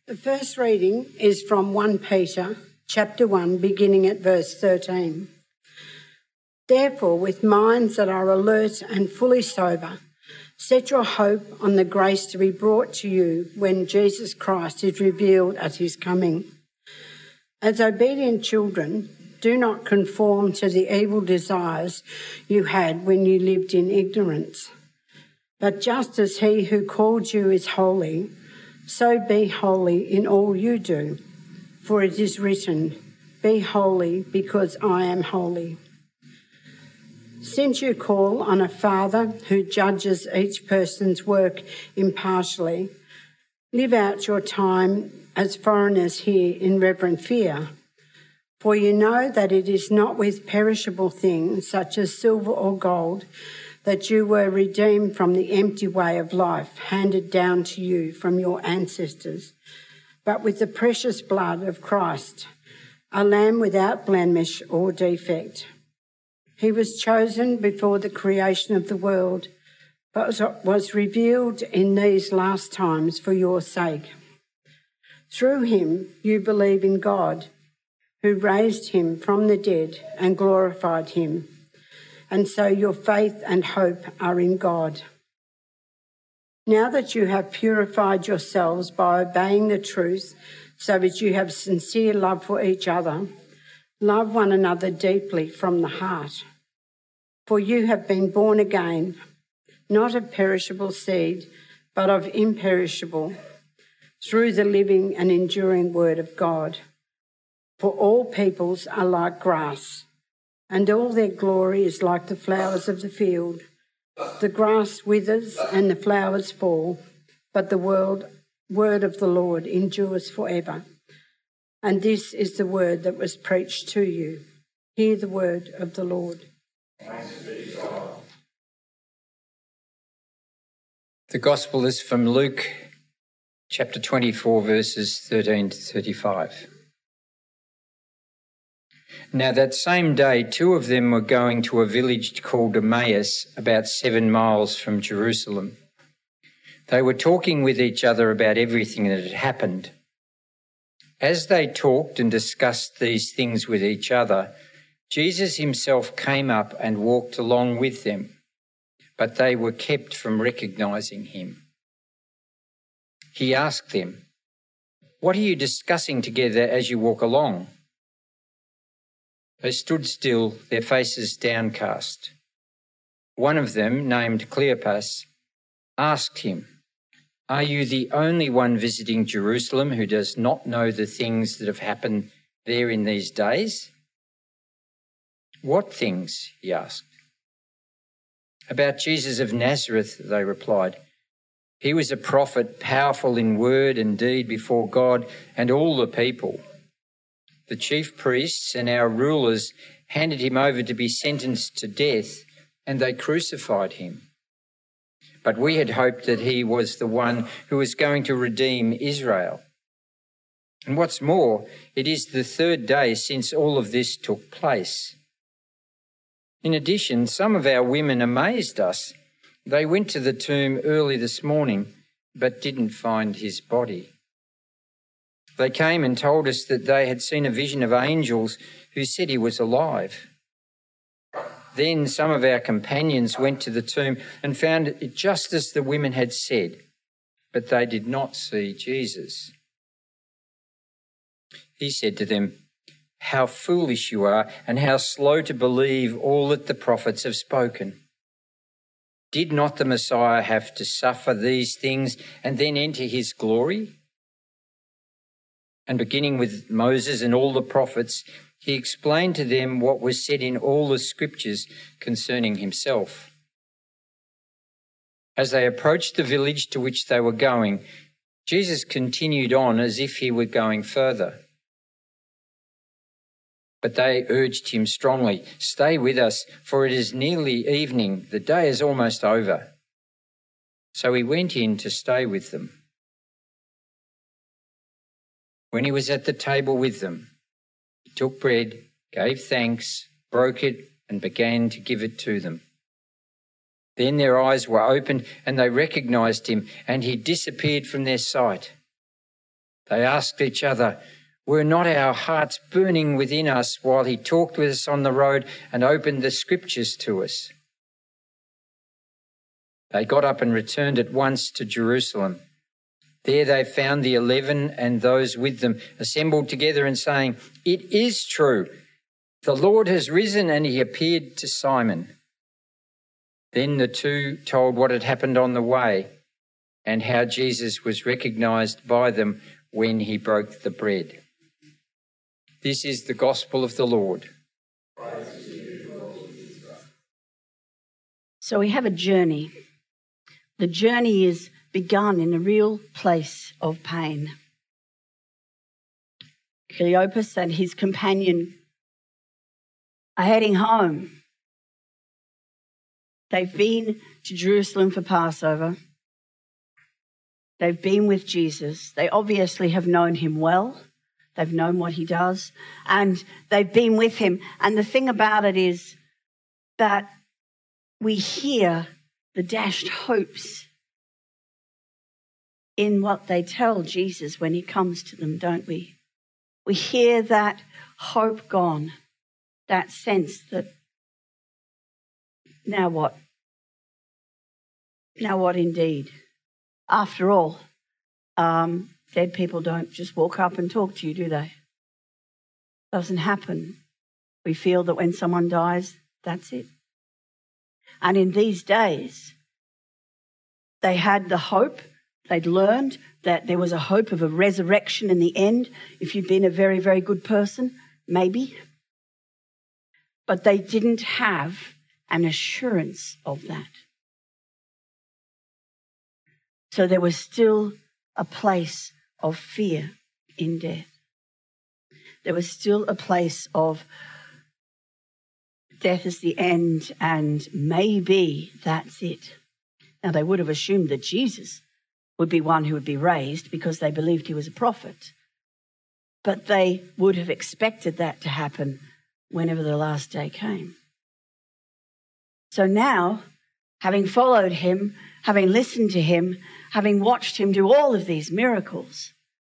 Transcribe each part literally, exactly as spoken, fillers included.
The first reading is from First Peter chapter one, beginning at verse thirteen. Therefore, with minds that are alert and fully sober, set your hope on the grace to be brought to you when Jesus Christ is revealed at his coming. As obedient children, do not conform to the evil desires you had when you lived in ignorance. But just as he who called you is holy, so be holy in all you do. For it is written, be holy because I am holy. Since you call on a Father who judges each person's work impartially, live out your time as foreigners here in reverent fear. For you know that it is not with perishable things such as silver or gold that you were redeemed from the empty way of life handed down to you from your ancestors, but with the precious blood of Christ, a lamb without blemish or defect. He was chosen before the creation of the world, but was revealed in these last times for your sake. Through him you believe in God, who raised him from the dead and glorified him. And so your faith and hope are in God. Now that you have purified yourselves by obeying the truth, so that you have sincere love for each other, love one another deeply from the heart. For you have been born again, not of perishable seed, but of imperishable, through the living and enduring word of God. For all peoples are like grass, and all their glory is like the flowers of the field. The grass withers and the flowers fall, but the world, word of the Lord endures forever. And this is the word that was preached to you. Hear the word of the Lord. Thanks be to God. The Gospel is from Luke chapter twenty-four, verses thirteen to thirty-five. Now that same day, two of them were going to a village called Emmaus, about seven miles from Jerusalem. They were talking with each other about everything that had happened. As they talked and discussed these things with each other, Jesus himself came up and walked along with them, but they were kept from recognizing him. He asked them, "What are you discussing together as you walk along?" They stood still, their faces downcast. One of them, named Cleopas, asked him, "Are you the only one visiting Jerusalem who does not know the things that have happened there in these days?" "What things?" he asked. "About Jesus of Nazareth," they replied. "He was a prophet, powerful in word and deed before God and all the people. The chief priests and our rulers handed him over to be sentenced to death, and they crucified him. But we had hoped that he was the one who was going to redeem Israel. And what's more, it is the third day since all of this took place. In addition, some of our women amazed us. They went to the tomb early this morning, but didn't find his body. They came and told us that they had seen a vision of angels who said he was alive. Then some of our companions went to the tomb and found it just as the women had said, but they did not see Jesus." He said to them, "How foolish you are, and how slow to believe all that the prophets have spoken. Did not the Messiah have to suffer these things and then enter his glory?" And beginning with Moses and all the prophets, he explained to them what was said in all the scriptures concerning himself. As they approached the village to which they were going, Jesus continued on as if he were going further. But they urged him strongly, "Stay with us, for it is nearly evening. The day is almost over." So he went in to stay with them. When he was at the table with them, he took bread, gave thanks, broke it, and began to give it to them. Then their eyes were opened and they recognized him, and he disappeared from their sight. They asked each other, "Were not our hearts burning within us while he talked with us on the road and opened the scriptures to us?" They got up and returned at once to Jerusalem. There they found the eleven and those with them assembled together and saying, "It is true, the Lord has risen and he appeared to Simon." Then the two told what had happened on the way and how Jesus was recognized by them when he broke the bread. This is the gospel of the Lord. So we have a journey. The journey is begun in a real place of pain. Cleopas and his companion are heading home. They've been to Jerusalem for Passover. They've been with Jesus. They obviously have known him well. They've known what he does, and they've been with him. And the thing about it is that we hear the dashed hopes in what they tell Jesus when he comes to them, don't we? We hear that hope gone, that sense that now what? Now what indeed? After all, um, dead people don't just walk up and talk to you, do they? Doesn't happen. We feel that when someone dies, that's it. And in these days, they had the hope. They'd learned that there was a hope of a resurrection in the end. If you'd been a very, very good person, maybe. But they didn't have an assurance of that. So there was still a place of fear in death. There was still a place of death is the end and maybe that's it. Now, they would have assumed that Jesus would be one who would be raised because they believed he was a prophet. But they would have expected that to happen whenever the last day came. So now, having followed him, having listened to him, having watched him do all of these miracles,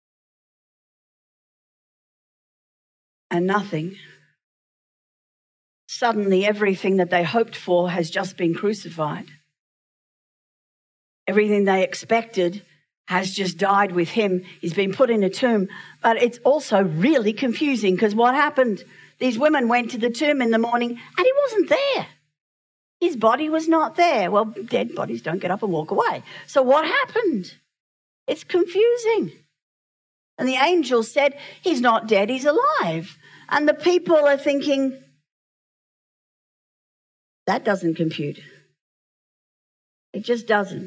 and nothing, suddenly everything that they hoped for has just been crucified. Everything they expected has just died with him. He's been put in a tomb. But it's also really confusing because what happened? These women went to the tomb in the morning and he wasn't there. His body was not there. Well, dead bodies don't get up and walk away. So what happened? It's confusing. And the angel said, he's not dead, he's alive. And the people are thinking, that doesn't compute. It just doesn't.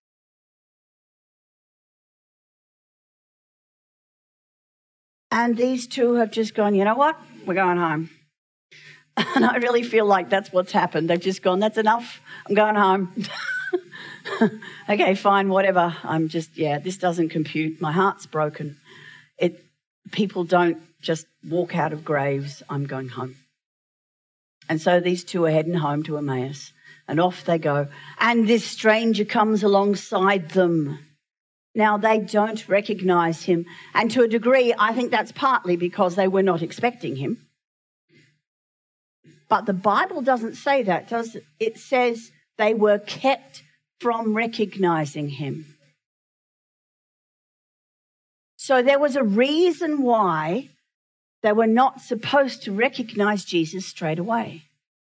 And these two have just gone, you know what? We're going home. And I really feel like that's what's happened. They've just gone, that's enough. I'm going home. Okay, fine, whatever. I'm just, yeah, this doesn't compute. My heart's broken. It. People don't just walk out of graves. I'm going home. And so these two are heading home to Emmaus. And off they go. And this stranger comes alongside them. Now, they don't recognize him. And to a degree, I think that's partly because they were not expecting him. But the Bible doesn't say that, does it? It says they were kept from recognizing him. So there was a reason why they were not supposed to recognize Jesus straight away.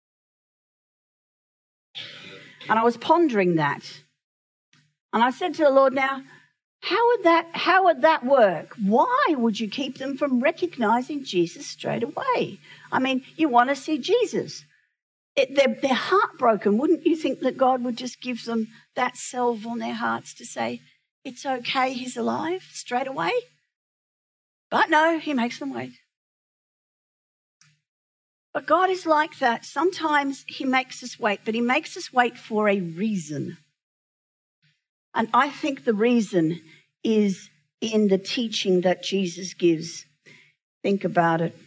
And I was pondering that. And I said to the Lord, now, How would that, how would that work? Why would you keep them from recognizing Jesus straight away? I mean, you want to see Jesus. It, they're, they're heartbroken. Wouldn't you think that God would just give them that salve on their hearts to say, it's okay, he's alive, straight away? But no, he makes them wait. But God is like that. Sometimes he makes us wait, but he makes us wait for a reason. And I think the reason is in the teaching that Jesus gives. Think about it.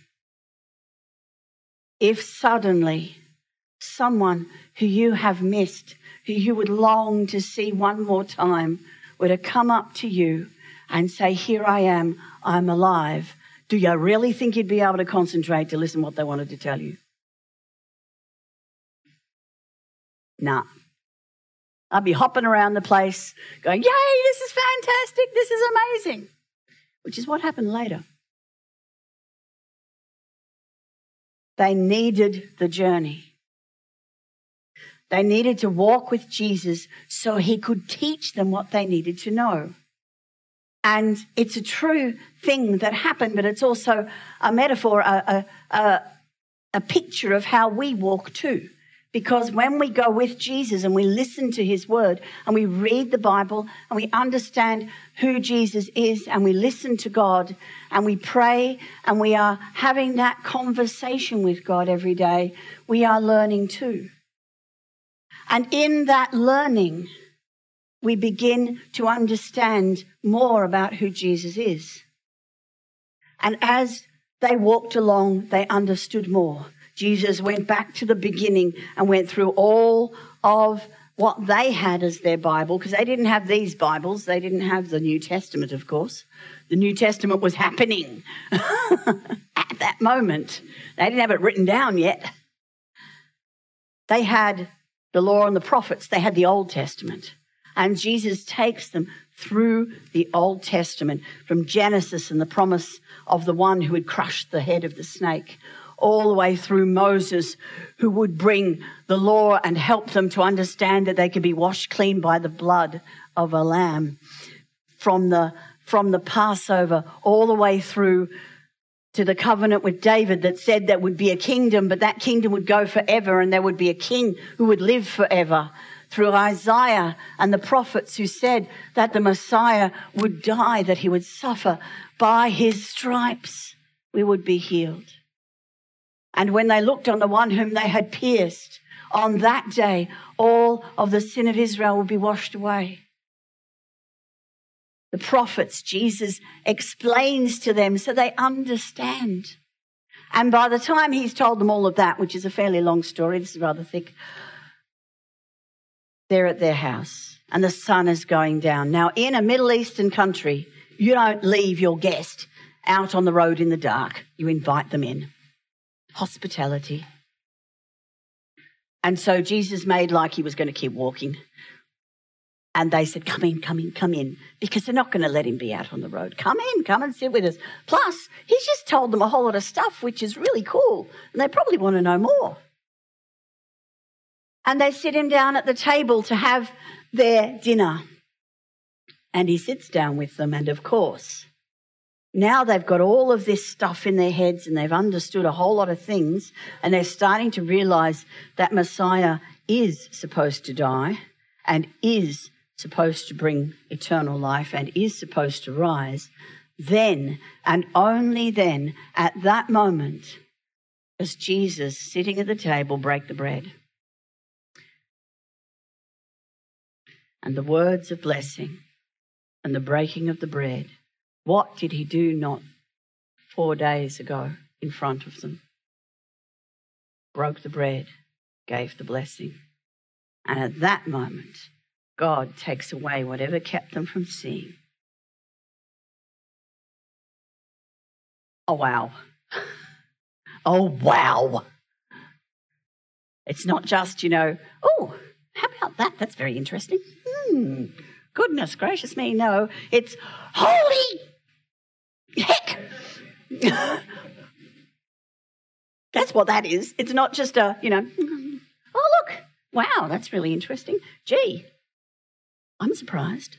If suddenly someone who you have missed, who you would long to see one more time, were to come up to you and say, here I am, I'm alive, do you really think you'd be able to concentrate to listen to what they wanted to tell you? Nah. I'd be hopping around the place going, yay, this is fantastic, this is amazing, which is what happened later. They needed the journey. They needed to walk with Jesus so he could teach them what they needed to know. And it's a true thing that happened, but it's also a metaphor, a, a, a, a picture of how we walk too. Because when we go with Jesus and we listen to his word and we read the Bible and we understand who Jesus is and we listen to God and we pray and we are having that conversation with God every day, we are learning too. And in that learning, we begin to understand more about who Jesus is. And as they walked along, they understood more. Jesus went back to the beginning and went through all of what they had as their Bible, because they didn't have these Bibles. They didn't have the New Testament, of course. The New Testament was happening at that moment. They didn't have it written down yet. They had the law and the prophets. They had the Old Testament. And Jesus takes them through the Old Testament, from Genesis and the promise of the one who would crush the head of the snake, all the way through Moses, who would bring the law and help them to understand that they could be washed clean by the blood of a lamb. From the, from the Passover all the way through to the covenant with David that said there would be a kingdom, but that kingdom would go forever and there would be a king who would live forever. Through Isaiah and the prophets who said that the Messiah would die, that he would suffer. By his stripes we would be healed. And when they looked on the one whom they had pierced, on that day, all of the sin of Israel would be washed away. The prophets, Jesus explains to them so they understand. And by the time he's told them all of that, which is a fairly long story, this is rather thick, they're at their house and the sun is going down. Now, in a Middle Eastern country, you don't leave your guest out on the road in the dark. You invite them in. Hospitality. And so Jesus made like he was going to keep walking. And they said, come in, come in, come in, because they're not going to let him be out on the road. Come in, come and sit with us. Plus, he's just told them a whole lot of stuff, which is really cool. And they probably want to know more. And they sit him down at the table to have their dinner. And he sits down with them. And of course, now they've got all of this stuff in their heads and they've understood a whole lot of things. And they're starting to realize that Messiah is supposed to die and is supposed to bring eternal life and is supposed to rise. Then, and only then, at that moment, does Jesus, sitting at the table, break the bread. And the words of blessing and the breaking of the bread. What did he do not four days ago in front of them? Broke the bread, gave the blessing. And at that moment, God takes away whatever kept them from seeing. Oh, wow. Oh, wow. It's not just, you know, oh, how about that? That's very interesting. Hmm. Goodness gracious me, no. It's holy heck. That's what that is. It's not just a, you know, oh, look. Wow, that's really interesting. Gee, I'm surprised.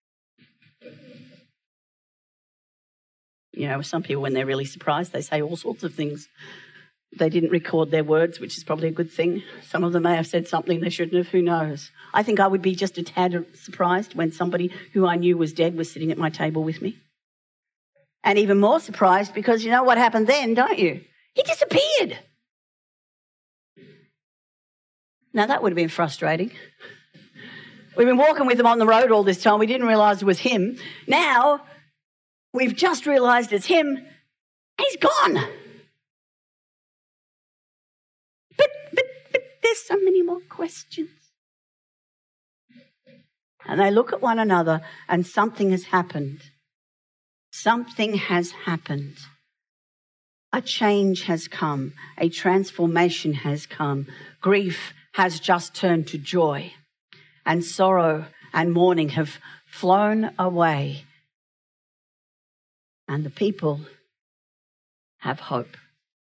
You know, some people, when they're really surprised, they say all sorts of things. They didn't record their words, which is probably a good thing. Some of them may have said something they shouldn't have, who knows. I think I would be just a tad surprised when somebody who I knew was dead was sitting at my table with me. And even more surprised because you know what happened then, don't you? He disappeared. Now, that would have been frustrating. We've been walking with him on the road all this time. We didn't realise it was him. Now, we've just realised it's him. And he's gone. But, but, but there's so many more questions. And they look at one another and something has happened. Something has happened. A change has come. A transformation has come. Grief has just turned to joy. And sorrow and mourning have flown away. And the people have hope.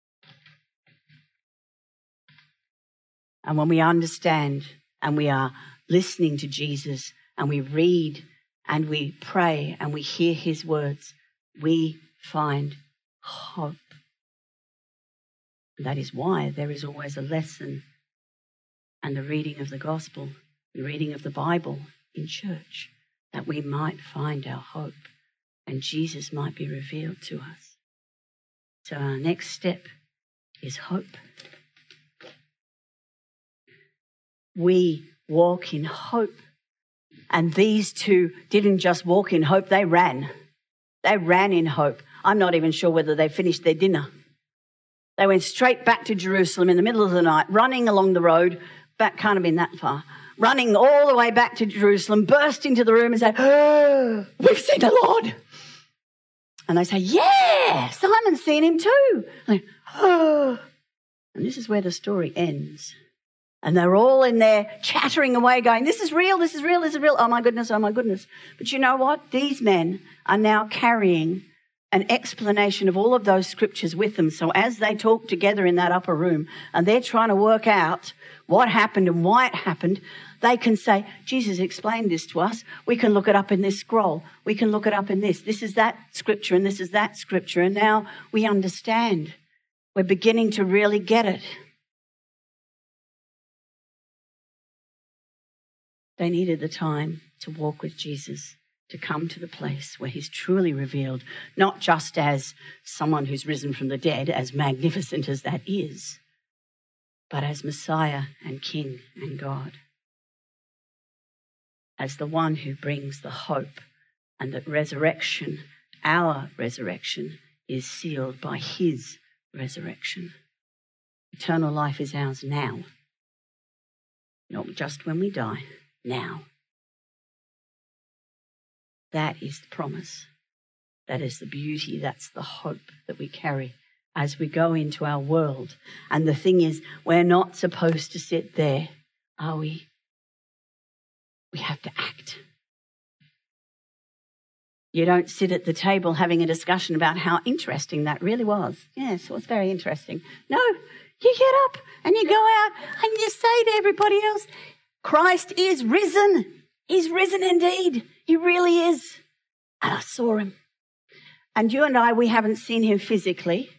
And when we understand and we are listening to Jesus and we read and we pray and we hear his words, we find hope. And that is why there is always a lesson and the reading of the gospel, the reading of the Bible in church, that we might find our hope and Jesus might be revealed to us. So our next step is hope. We walk in hope. And these two didn't just walk in hope, they ran. They ran in hope. I'm not even sure whether they finished their dinner. They went straight back to Jerusalem in the middle of the night, running along the road. Back can't have been that far. Running all the way back to Jerusalem, burst into the room and say, oh, we've seen the Lord. And they say, yeah, Simon's seen him too. Like, oh. And this is where the story ends. And they're all in there chattering away going, this is real, this is real, this is real. Oh, my goodness, oh, my goodness. But you know what? These men are now carrying an explanation of all of those scriptures with them. So as they talk together in that upper room and they're trying to work out what happened and why it happened, they can say, Jesus explained this to us. We can look it up in this scroll. We can look it up in this. This is that scripture and this is that scripture. And now we understand. We're beginning to really get it. They needed the time to walk with Jesus, to come to the place where he's truly revealed, not just as someone who's risen from the dead, as magnificent as that is, but as Messiah and King and God, as the one who brings the hope, and that resurrection, our resurrection, is sealed by his resurrection. Eternal life is ours now, not just when we die. Now. That is the promise. That is the beauty. That's the hope that we carry as we go into our world. And the thing is, we're not supposed to sit there, are we? We have to act. You don't sit at the table having a discussion about how interesting that really was. Yes, it was very interesting. No, you get up and you go out and you say to everybody else, Christ is risen. He's risen indeed. He really is. And I saw him. And you and I, we haven't seen him physically.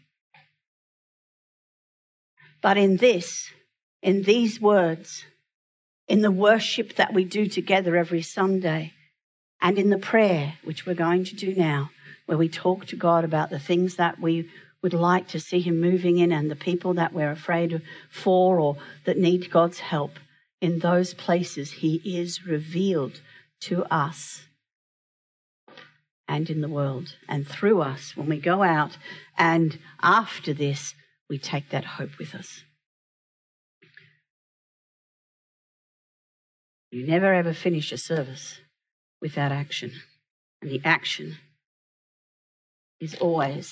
But in this, in these words, in the worship that we do together every Sunday, and in the prayer, which we're going to do now, where we talk to God about the things that we would like to see him moving in and the people that we're afraid for or that need God's help, in those places, he is revealed to us and in the world and through us when we go out. And after this, we take that hope with us. You never ever finish a service without action. And the action is always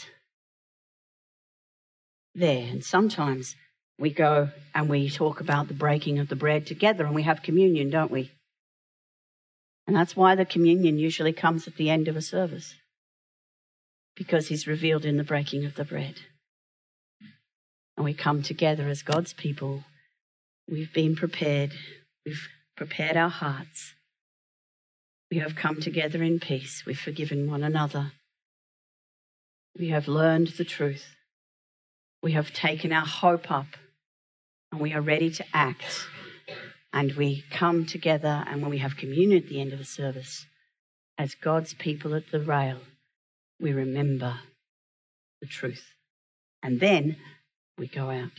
there. And sometimes we go and we talk about the breaking of the bread together and we have communion, don't we? And that's why the communion usually comes at the end of a service, because he's revealed in the breaking of the bread. And we come together as God's people. We've been prepared. We've prepared our hearts. We have come together in peace. We've forgiven one another. We have learned the truth. We have taken our hope up. And we are ready to act. And we come together, and when we have communion at the end of the service, as God's people at the rail, we remember the truth. And then we go out.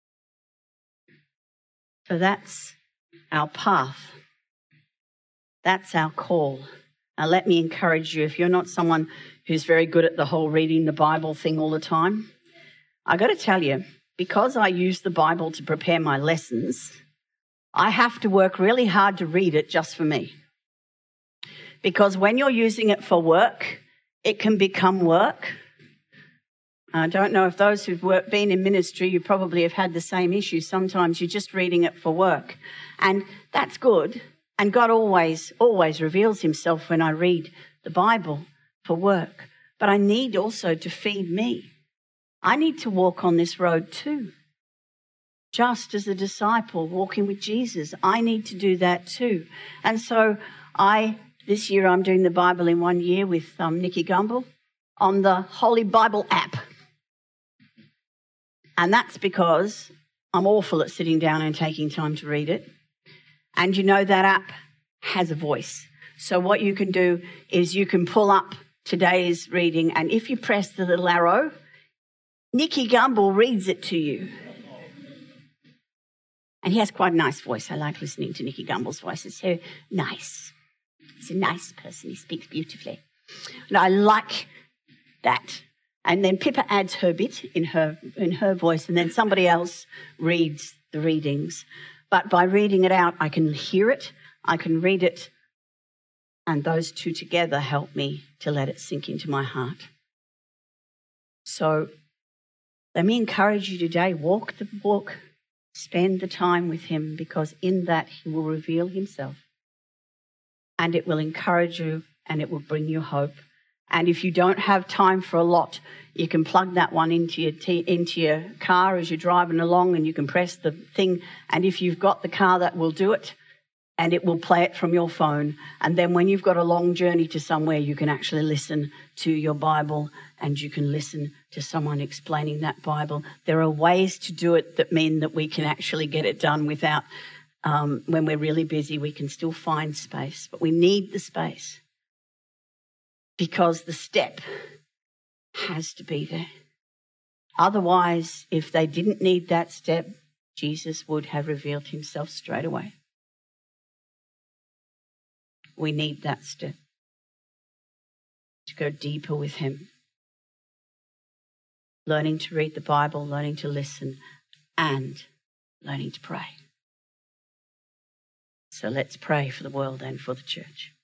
So that's our path. That's our call. Now let me encourage you, if you're not someone who's very good at the whole reading the Bible thing all the time, I got to tell you, because I use the Bible to prepare my lessons, I have to work really hard to read it just for me. Because when you're using it for work, It can become work. I don't know if those who've worked, been in ministry, you probably have had the same issue. Sometimes you're just reading it for work. And that's good. And God always, always reveals himself when I read the Bible for work. But I need also to feed me. I need to walk on this road too. Just as a disciple walking with Jesus, I need to do that too. And so I, this year I'm doing the Bible in one year with um, Nicky Gumbel on the Holy Bible app. And that's because I'm awful at sitting down and taking time to read it. And you know that app has a voice. So what you can do is you can pull up today's reading, and if you press the little arrow, Nicky Gumbel reads it to you. And he has quite a nice voice. I like listening to Nicky Gumbel's voice. It's so nice. He's a nice person. He speaks beautifully. And I like that. And then Pippa adds her bit in her in her voice, and then somebody else reads the readings. But by reading it out, I can hear it, I can read it, and those two together help me to let it sink into my heart. So let me encourage you today, walk the walk, spend the time with him, because in that he will reveal himself. And it will encourage you, and it will bring you hope. And if you don't have time for a lot, you can plug that one into your t- into your car as you're driving along, and you can press the thing. And if you've got the car, that will do it, and it will play it from your phone. And then when you've got a long journey to somewhere, you can actually listen to your Bible, and you can listen to someone explaining that Bible. There are ways to do it that mean that we can actually get it done without, um, when we're really busy, we can still find space. But we need the space. Because the step has to be there. Otherwise, if they didn't need that step, Jesus would have revealed himself straight away. We need that step to go deeper with him. Learning to read the Bible, learning to listen, and learning to pray. So let's pray for the world and for the church.